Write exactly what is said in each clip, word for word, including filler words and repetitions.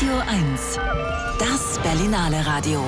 Radio eins. Das Berlinale Radio.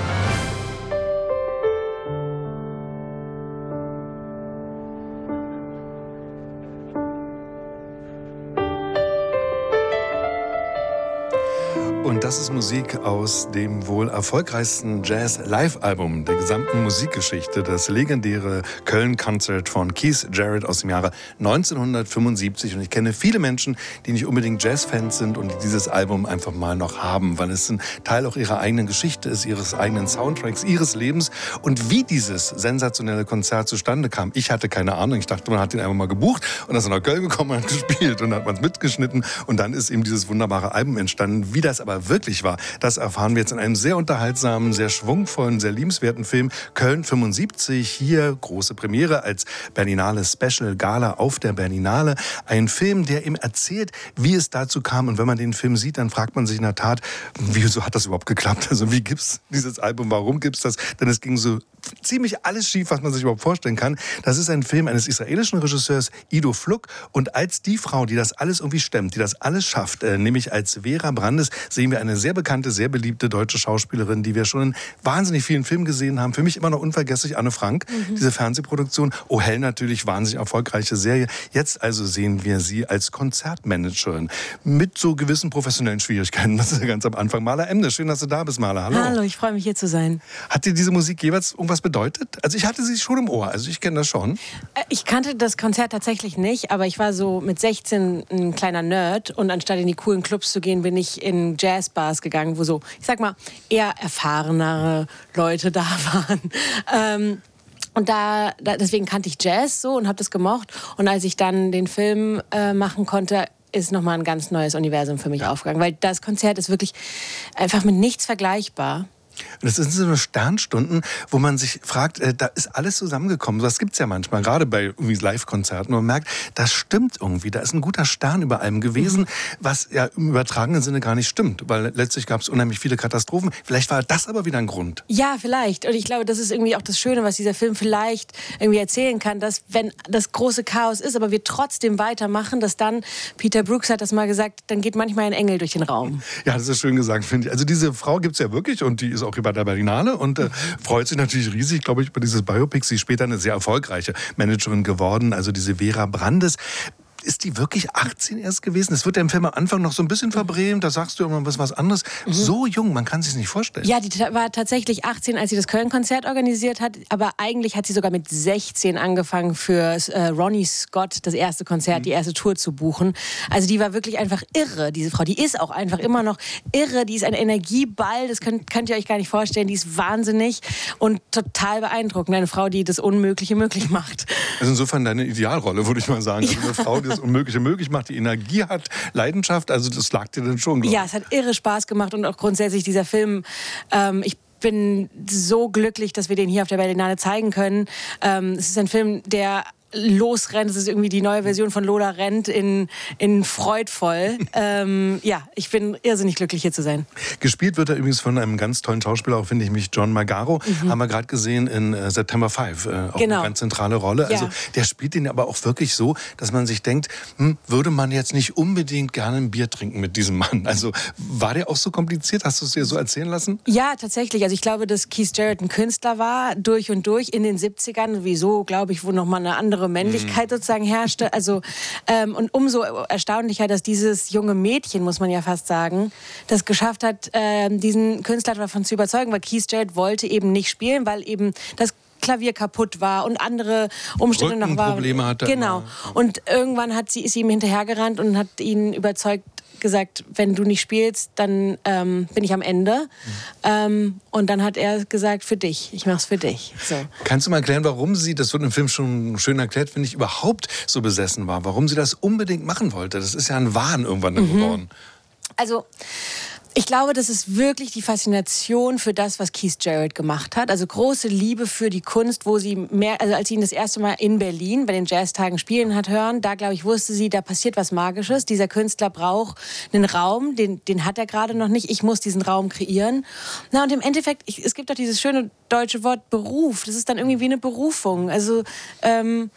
Und das ist Musik aus dem wohl erfolgreichsten Jazz-Live-Album der gesamten Musikgeschichte, das legendäre Köln-Konzert von Keith Jarrett aus dem Jahre neunzehnhundertfünfundsiebzig. Und ich kenne viele Menschen, die nicht unbedingt Jazz-Fans sind und die dieses Album einfach mal noch haben, weil es ein Teil auch ihrer eigenen Geschichte ist, ihres eigenen Soundtracks, ihres Lebens. Und wie dieses sensationelle Konzert zustande kam, ich hatte keine Ahnung. Ich dachte, man hat ihn einfach mal gebucht und ist nach Köln gekommen und hat gespielt und hat man es mitgeschnitten. Und dann ist eben dieses wunderbare Album entstanden. Wie das aber wirklich war, das erfahren wir jetzt in einem sehr unterhaltsamen, sehr schwungvollen, sehr liebenswerten Film. Köln fünfundsiebzig, hier große Premiere als Berlinale Special Gala auf der Berlinale. Ein Film, der ihm erzählt, wie es dazu kam. Und wenn man den Film sieht, dann fragt man sich in der Tat, wieso hat das überhaupt geklappt? Also wie gibt's dieses Album? Warum gibt's das? Denn es ging so ziemlich alles schief, was man sich überhaupt vorstellen kann. Das ist ein Film eines israelischen Regisseurs, Ido Fluck. Und als die Frau, die das alles irgendwie stemmt, die das alles schafft, äh, nämlich als Vera Brandes, sehen wir eine sehr bekannte, sehr beliebte deutsche Schauspielerin, die wir schon in wahnsinnig vielen Filmen gesehen haben. Für mich immer noch unvergesslich Anne Frank, mhm. diese Fernsehproduktion. Oh Hell natürlich, wahnsinnig erfolgreiche Serie. Jetzt also sehen wir sie als Konzertmanagerin mit so gewissen professionellen Schwierigkeiten. Das ist ja ganz am Anfang. Maler Emde, schön, dass du da bist, Maler. Hallo. Hallo, ich freue mich, hier zu sein. Hat dir diese Musik jeweils irgendwas bedeutet? Also ich hatte sie schon im Ohr, also ich kenne das schon. Ich kannte das Konzert tatsächlich nicht, aber ich war so mit sechzehn ein kleiner Nerd und anstatt in die coolen Clubs zu gehen, bin ich in Jazzbars gegangen, wo so, ich sag mal, eher erfahrenere Leute da waren. Ähm, Und da, da, deswegen kannte ich Jazz so und habe das gemocht. Und als ich dann den Film äh, machen konnte, ist nochmal ein ganz neues Universum für mich aufgegangen. Weil das Konzert ist wirklich einfach mit nichts vergleichbar. Das sind so Sternstunden, wo man sich fragt, äh, da ist alles zusammengekommen. Das gibt es ja manchmal, gerade bei Live-Konzerten. Man merkt, das stimmt irgendwie. Da ist ein guter Stern über allem gewesen, was ja im übertragenen Sinne gar nicht stimmt. Weil letztlich gab es unheimlich viele Katastrophen. Vielleicht war das aber wieder ein Grund. Ja, vielleicht. Und ich glaube, das ist irgendwie auch das Schöne, was dieser Film vielleicht irgendwie erzählen kann, dass wenn das große Chaos ist, aber wir trotzdem weitermachen, dass dann, Peter Brooks hat das mal gesagt, dann geht manchmal ein Engel durch den Raum. Ja, das ist schön gesagt, finde ich. Also diese Frau gibt es ja wirklich und die ist auch bei der Berlinale und äh, freut sich natürlich riesig, glaube ich, über dieses Biopic. Sie ist später eine sehr erfolgreiche Managerin geworden, also diese Vera Brandes. Ist die wirklich achtzehn erst gewesen? Das wird ja im Film am Anfang noch so ein bisschen verbrämt, da sagst du immer was, was anderes. Mhm. So jung, man kann es sich nicht vorstellen. Ja, die war tatsächlich achtzehn, als sie das Köln-Konzert organisiert hat, aber eigentlich hat sie sogar mit sechzehn angefangen für äh, Ronnie Scott das erste Konzert, mhm. die erste Tour zu buchen. Also die war wirklich einfach irre, diese Frau. Die ist auch einfach immer noch irre, die ist ein Energieball, das könnt, könnt ihr euch gar nicht vorstellen, die ist wahnsinnig und total beeindruckend. Eine Frau, die das Unmögliche möglich macht. Also insofern deine Idealrolle, würde ich mal sagen. Also eine Frau, die das Unmögliche möglich macht, die Energie hat, Leidenschaft, also das lag dir dann schon. Ja, es hat irre Spaß gemacht und auch grundsätzlich dieser Film, ähm, ich bin so glücklich, dass wir den hier auf der Berlinale zeigen können. Ähm, es ist ein Film, der losrennt. Es ist irgendwie die neue Version von Lola rennt in, in freudvoll. ähm, ja, ich bin irrsinnig glücklich, hier zu sein. Gespielt wird er übrigens von einem ganz tollen Schauspieler, auch finde ich mich, John Magaro. Mhm. Haben wir gerade gesehen in äh, September fünf. Äh, auch genau. eine ganz zentrale Rolle. Ja. Also der spielt den aber auch wirklich so, dass man sich denkt, hm, würde man jetzt nicht unbedingt gerne ein Bier trinken mit diesem Mann. Also war der auch so kompliziert? Hast du es dir so erzählen lassen? Ja, tatsächlich. Also ich glaube, dass Keith Jarrett ein Künstler war, durch und durch in den siebzigern. Sowieso, glaube ich, wo noch mal eine andere Männlichkeit sozusagen herrschte. Also, ähm, und umso erstaunlicher, dass dieses junge Mädchen, muss man ja fast sagen, das geschafft hat, äh, diesen Künstler davon zu überzeugen, weil Keith Jarrett wollte eben nicht spielen, weil eben das Klavier kaputt war und andere Umstände noch waren. Probleme hatte. Genau. Immer. Und irgendwann hat sie, ist sie ihm hinterhergerannt und hat ihn überzeugt, gesagt, wenn du nicht spielst, dann ähm, bin ich am Ende. Mhm. Ähm, und dann hat er gesagt, für dich, ich mach's für dich. So. Kannst du mal erklären, warum sie, das wird im Film schon schön erklärt, finde ich, überhaupt so besessen war? Warum sie das unbedingt machen wollte? Das ist ja ein Wahn irgendwann mhm. geworden. Also, ich glaube, das ist wirklich die Faszination für das, was Keith Jarrett gemacht hat. Also große Liebe für die Kunst, wo sie mehr, also als sie ihn das erste Mal in Berlin bei den Jazztagen spielen hat hören, da glaube ich, wusste sie, da passiert was Magisches. Dieser Künstler braucht einen Raum, den, den hat er gerade noch nicht. Ich muss diesen Raum kreieren. Na, und im Endeffekt, ich, es gibt doch dieses schöne deutsche Wort Beruf. Das ist dann irgendwie wie eine Berufung. Also, ähm,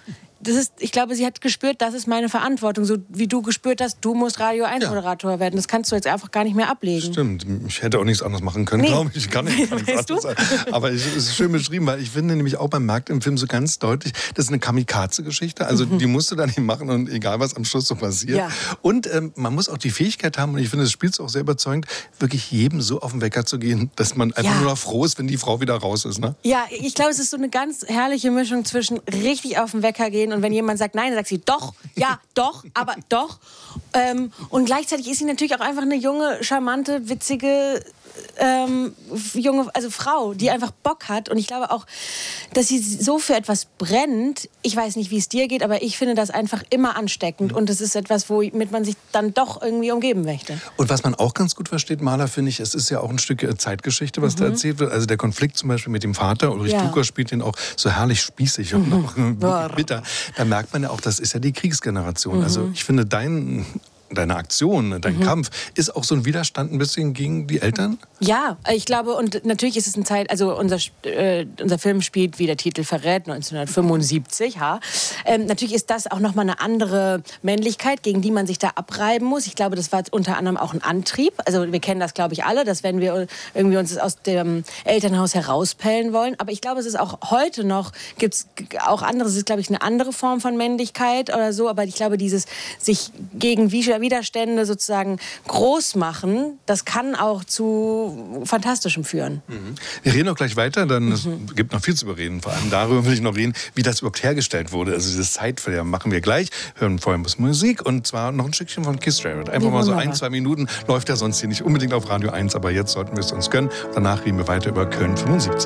das ist, ich glaube, sie hat gespürt, das ist meine Verantwortung. So wie du gespürt hast, du musst Radio eins Moderator ja. werden. Das kannst du jetzt einfach gar nicht mehr ablegen. Stimmt. Ich hätte auch nichts anderes machen können, nee. glaube ich. Ich kann nicht weißt du? Aber es ist schön beschrieben, weil ich finde nämlich auch beim Markt im Film so ganz deutlich, das ist eine Kamikaze-Geschichte. Also mhm. die musst du da nicht machen und egal, was am Schluss so passiert. Ja. Und ähm, man muss auch die Fähigkeit haben, und ich finde, das spielt auch sehr überzeugend, wirklich jedem so auf den Wecker zu gehen, dass man einfach ja. nur noch froh ist, wenn die Frau wieder raus ist. Ne? Ja, ich glaube, es ist so eine ganz herrliche Mischung zwischen richtig auf den Wecker gehen und wenn jemand sagt nein, dann sagt sie doch, ja, doch, aber doch. Ähm, und gleichzeitig ist sie natürlich auch einfach eine junge, charmante, witzige ähm, junge, also Frau, die einfach Bock hat. Und ich glaube auch, dass sie so für etwas brennt. Ich weiß nicht, wie es dir geht, aber ich finde das einfach immer ansteckend. Mhm. Und es ist etwas, womit man sich dann doch irgendwie umgeben möchte. Und was man auch ganz gut versteht, Marla, finde ich, es ist ja auch ein Stück Zeitgeschichte, was mhm. da erzählt wird. Also der Konflikt zum Beispiel mit dem Vater, Ulrich ja. Lukas spielt den auch so herrlich spießig und mhm. auch bitter. Da merkt man ja auch, das ist ja die Kriegsgeneration. Mhm. Also ich finde, dein... deine Aktion, dein mhm. Kampf, ist auch so ein Widerstand ein bisschen gegen die Eltern? Ja, ich glaube, und natürlich ist es eine Zeit, also unser, äh, unser Film spielt, wie der Titel verrät, neunzehnhundertfünfundsiebzig. Ja. Ähm, natürlich ist das auch nochmal eine andere Männlichkeit, gegen die man sich da abreiben muss. Ich glaube, das war unter anderem auch ein Antrieb. Also wir kennen das, glaube ich, alle, dass wenn wir irgendwie uns aus dem Elternhaus herauspellen wollen. Aber ich glaube, es ist auch heute noch, gibt es auch andere, es ist, glaube ich, eine andere Form von Männlichkeit oder so. Aber ich glaube, dieses sich gegen Widerstände sozusagen groß machen, das kann auch zu Fantastischem führen. Mhm. Wir reden auch gleich weiter, dann mhm. es gibt noch viel zu bereden. Vor allem darüber will ich noch reden, wie das überhaupt hergestellt wurde. Also dieses Zeitverlehr machen wir gleich, hören vorher ein bisschen Musik und zwar noch ein Stückchen von Keith Jarrett. Einfach mal so ein, zwei Minuten, läuft ja sonst hier nicht unbedingt auf Radio eins, aber jetzt sollten wir es uns gönnen. Danach reden wir weiter über Köln fünfundsiebzig.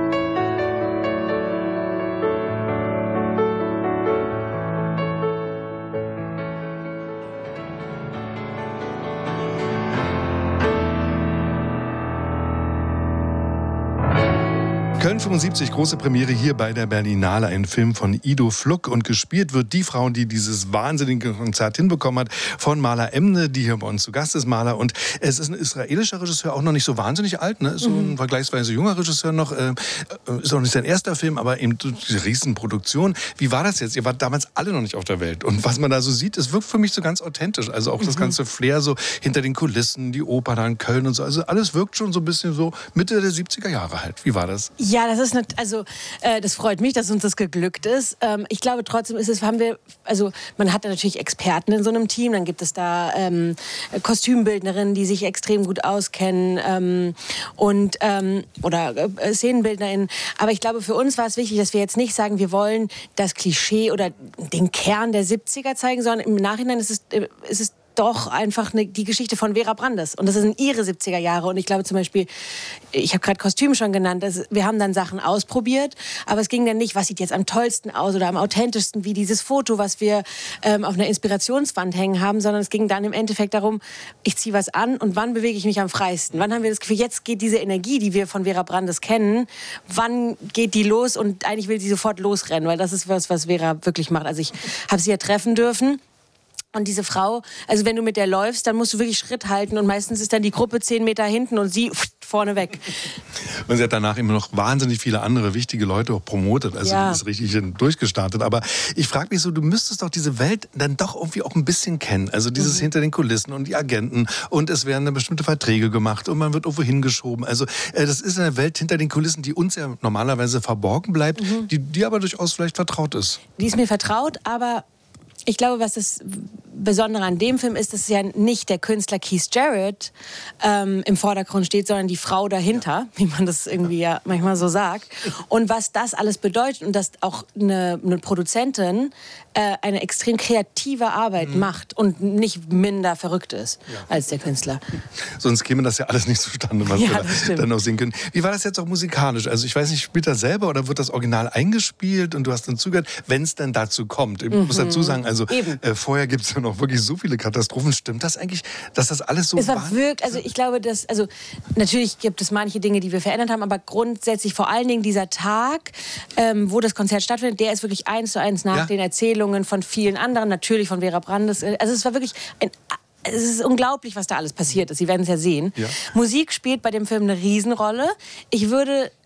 Köln fünfundsiebzig, große Premiere hier bei der Berlinale, ein Film von Ido Fluck und gespielt wird die Frau, die dieses wahnsinnige Konzert hinbekommen hat, von Marla Emne, die hier bei uns zu Gast ist, Marla. Und es ist ein israelischer Regisseur, auch noch nicht so wahnsinnig alt, ne? Ist so ein mhm. vergleichsweise junger Regisseur noch, äh, ist auch nicht sein erster Film, aber eben diese Riesenproduktion. Wie war das jetzt? Ihr wart damals alle noch nicht auf der Welt und was man da so sieht, es wirkt für mich so ganz authentisch. Also auch mhm. das ganze Flair so hinter den Kulissen, die Oper da in Köln und so. Also alles wirkt schon so ein bisschen so Mitte der siebziger Jahre halt. Wie war das? Ja, das ist nicht, also äh, das freut mich, dass uns das geglückt ist. Ähm, ich glaube trotzdem ist es, haben wir, also man hat da natürlich Experten in so einem Team, dann gibt es da ähm, Kostümbildnerinnen, die sich extrem gut auskennen ähm, und ähm, oder äh, Szenenbildnerinnen. Aber ich glaube, für uns war es wichtig, dass wir jetzt nicht sagen, wir wollen das Klischee oder den Kern der siebziger zeigen, sondern im Nachhinein ist es, äh, ist es doch einfach eine, die Geschichte von Vera Brandes. Und das sind ihre siebziger Jahre. Und ich glaube zum Beispiel, ich habe gerade Kostüm schon genannt, das, wir haben dann Sachen ausprobiert, aber es ging dann nicht, was sieht jetzt am tollsten aus oder am authentischsten, wie dieses Foto, was wir ähm, auf einer Inspirationswand hängen haben, sondern es ging dann im Endeffekt darum, ich ziehe was an und wann bewege ich mich am freisten? Wann haben wir das Gefühl, jetzt geht diese Energie, die wir von Vera Brandes kennen, wann geht die los? Und eigentlich will sie sofort losrennen, weil das ist was, was Vera wirklich macht. Also ich habe sie ja treffen dürfen. Und diese Frau, also wenn du mit der läufst, dann musst du wirklich Schritt halten und meistens ist dann die Gruppe zehn Meter hinten und sie vorne weg. Und sie hat danach immer noch wahnsinnig viele andere wichtige Leute auch promotet, also ja. die ist richtig durchgestartet. Aber ich frage mich so, du müsstest doch diese Welt dann doch irgendwie auch ein bisschen kennen. Also dieses mhm. hinter den Kulissen und die Agenten und es werden dann bestimmte Verträge gemacht und man wird irgendwo hingeschoben. Also äh, das ist eine Welt hinter den Kulissen, die uns ja normalerweise verborgen bleibt, mhm. die, die aber durchaus vielleicht vertraut ist. Die ist mir vertraut, aber ich glaube, was das Besondere an dem Film ist, dass ja nicht der Künstler Keith Jarrett ähm, im Vordergrund steht, sondern die Frau dahinter, ja. wie man das irgendwie ja manchmal so sagt. Und was das alles bedeutet und dass auch eine, eine Produzentin äh, eine extrem kreative Arbeit mhm. macht und nicht minder verrückt ist ja. als der Künstler. Sonst käme das ja alles nicht zustande, was ja, wir da, dann auch sehen können. Wie war das jetzt auch musikalisch? Also ich weiß nicht, spielt das selber oder wird das Original eingespielt und du hast dann zugehört, wenn es dann dazu kommt? Ich mhm. muss dazu sagen, also äh, vorher gibt es ja noch wirklich so viele Katastrophen. Stimmt das eigentlich, dass das alles so es war? Wirkt, also ich glaube, dass, also natürlich gibt es manche Dinge, die wir verändert haben, aber grundsätzlich vor allen Dingen dieser Tag, ähm, wo das Konzert stattfindet, der ist wirklich eins zu eins nach ja. den Erzählungen von vielen anderen, natürlich von Vera Brandes. Also es war wirklich ein Es ist unglaublich, was da alles passiert ist. Sie werden es ja sehen. Ja. Musik spielt bei dem Film eine Riesenrolle. Ich würde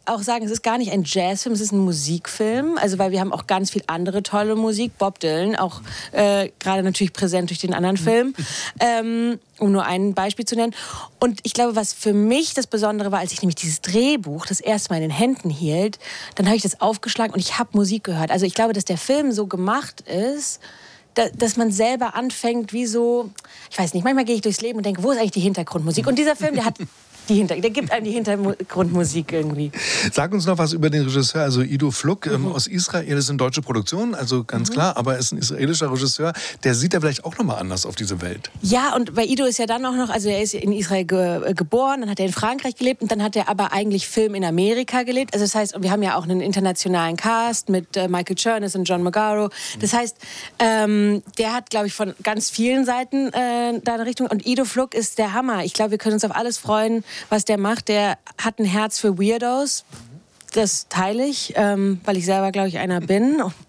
auch sagen, es ist gar nicht ein Jazzfilm, es ist ein Musikfilm. Also weil wir haben auch ganz viel andere tolle Musik. Bob Dylan, auch äh, gerade natürlich präsent durch den anderen Film. Ähm, um nur ein Beispiel zu nennen. Und ich glaube, was für mich das Besondere war, als ich nämlich dieses Drehbuch das erste Mal in den Händen hielt, dann habe ich das aufgeschlagen und ich habe Musik gehört. Also ich glaube, dass der Film so gemacht ist, da, dass man selber anfängt, wie so, ich weiß nicht, manchmal gehe ich durchs Leben und denke, wo ist eigentlich die Hintergrundmusik? Und dieser Film, der hat die Hinter, der gibt einem die Hintergrundmusik irgendwie. Sag uns noch was über den Regisseur, also Ido Fluck mhm. ähm, aus Israel. Das ist eine deutsche Produktion, also ganz mhm. klar, aber er ist ein israelischer Regisseur. Der sieht ja vielleicht auch noch mal anders auf diese Welt. Ja, und bei Ido ist ja dann auch noch, also er ist in Israel ge geboren, dann hat er in Frankreich gelebt und dann hat er aber eigentlich Film in Amerika gelebt. Also das heißt, wir haben ja auch einen internationalen Cast mit äh, Michael Chernus und John Magaro. Das heißt, ähm, der hat, glaube ich, von ganz vielen Seiten äh, da eine Richtung. Und Ido Fluck ist der Hammer. Ich glaube, wir können uns auf alles freuen, was der macht. Der hat ein Herz für Weirdos. Das teile ich, ähm, weil ich selber, glaube ich, einer bin. Und,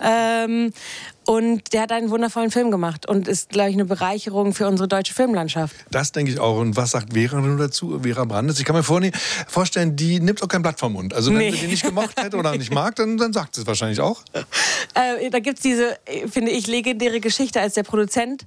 ähm, und der hat einen wundervollen Film gemacht und ist, glaube ich, eine Bereicherung für unsere deutsche Filmlandschaft. Das denke ich auch. Und was sagt Vera nur dazu? Vera Brandes. Ich kann mir vorstellen, die nimmt auch kein Blatt vom Mund. Also wenn nee. sie den nicht gemocht hätte oder nicht mag, dann, dann sagt sie es wahrscheinlich auch. Äh, da gibt es diese, finde ich, legendäre Geschichte, als der Produzent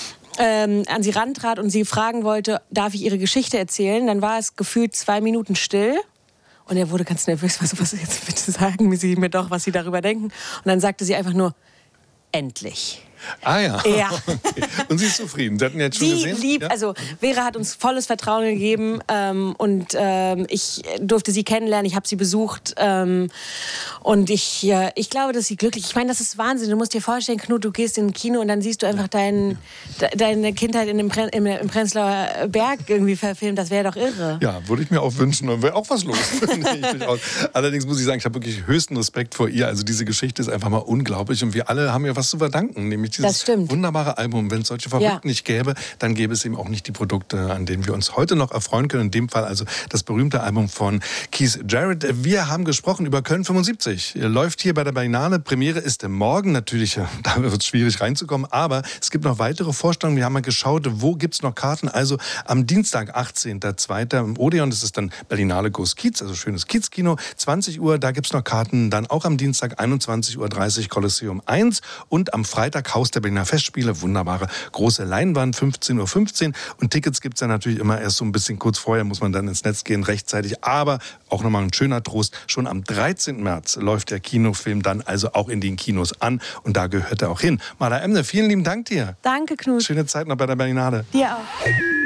Ähm, an sie rantrat und sie fragen wollte, darf ich ihre Geschichte erzählen? Dann war es gefühlt zwei Minuten still. Und er wurde ganz nervös, was, was jetzt bitte sagen Sie mir doch, was Sie darüber denken. Und dann sagte sie einfach nur, endlich. Ah ja. ja. Okay. Und sie ist zufrieden. Sie hatten jetzt schon sie gesehen? Liebt, ja? Also Vera hat uns volles Vertrauen gegeben ähm, und ähm, ich durfte sie kennenlernen, ich habe sie besucht ähm, und ich, ja, ich glaube, dass sie glücklich. Ich meine, das ist Wahnsinn. Du musst dir vorstellen, Knut, du gehst in ein Kino und dann siehst du einfach dein, de, deine Kindheit in dem Pre, im, im Prenzlauer Berg irgendwie verfilmt. Das wäre doch irre. Ja, würde ich mir auch wünschen. Dann wäre auch was los. nee, auch. Allerdings muss ich sagen, ich habe wirklich höchsten Respekt vor ihr. Also diese Geschichte ist einfach mal unglaublich und wir alle haben ihr was zu verdanken, nämlich dieses wunderbare Album. Wenn es solche Verrückten ja. nicht gäbe, dann gäbe es eben auch nicht die Produkte, an denen wir uns heute noch erfreuen können. In dem Fall also das berühmte Album von Keith Jarrett. Wir haben gesprochen über Köln fünfundsiebzig. Läuft hier bei der Berlinale. Premiere ist morgen. Natürlich, da wird es schwierig reinzukommen, aber es gibt noch weitere Vorstellungen. Wir haben mal geschaut, wo gibt es noch Karten. Also am Dienstag, achtzehnten zweiten im Odeon, das ist dann Berlinale Goes Kiez, also schönes Kiez-Kino, zwanzig Uhr, da gibt es noch Karten. Dann auch am Dienstag, einundzwanzig Uhr dreißig, Kolosseum eins und am Freitag Haus der Berliner Festspiele, wunderbare große Leinwand, fünfzehn Uhr fünfzehn. Und Tickets gibt es ja natürlich immer erst so ein bisschen kurz vorher, muss man dann ins Netz gehen, rechtzeitig. Aber auch nochmal ein schöner Trost, schon am dreizehnten März läuft der Kinofilm dann also auch in den Kinos an. Und da gehört er auch hin. Mala Emne, vielen lieben Dank dir. Danke, Knut. Schöne Zeit noch bei der Berlinale. Dir auch.